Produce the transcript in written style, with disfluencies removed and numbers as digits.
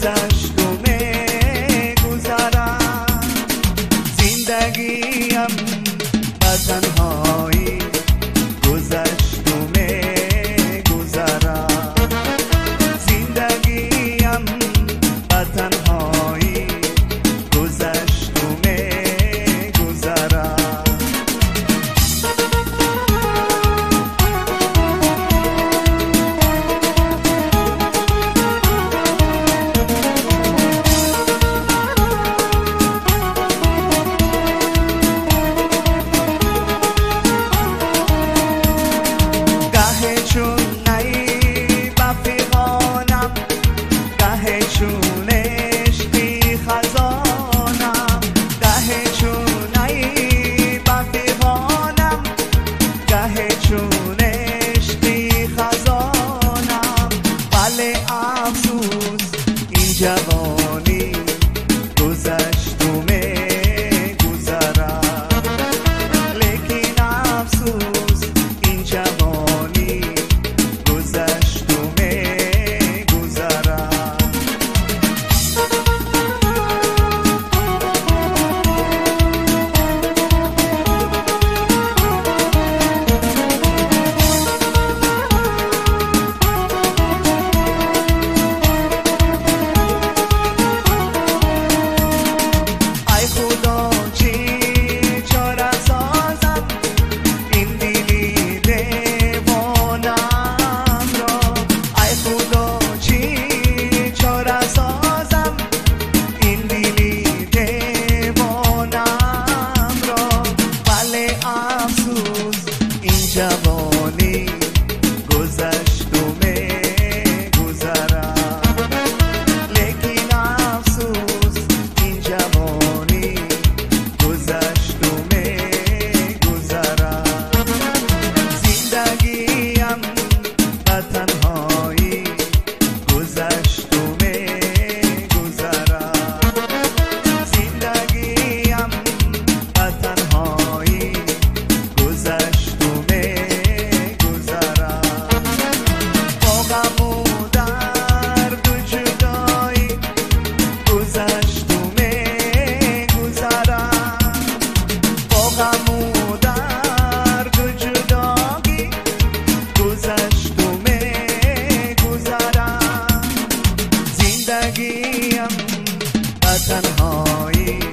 گذشت و می‌گذرد. زندگیم به تنهایی گذشت و می‌گذرد. زندگیم به تنهایی گذشت و می‌گذرد. جوانی گذشت و می‌گذرد. لیکن افسوس این جوانی گذشت و می‌گذرد. جوانی گذشت و می‌گذرد. لیکن افسوس این جوانی گذشت و می‌گذرد. زندگیم به تنهایی گذشت و می‌گذرد. زندگیم به تنهایی گذشت و زندگیم به تنهایی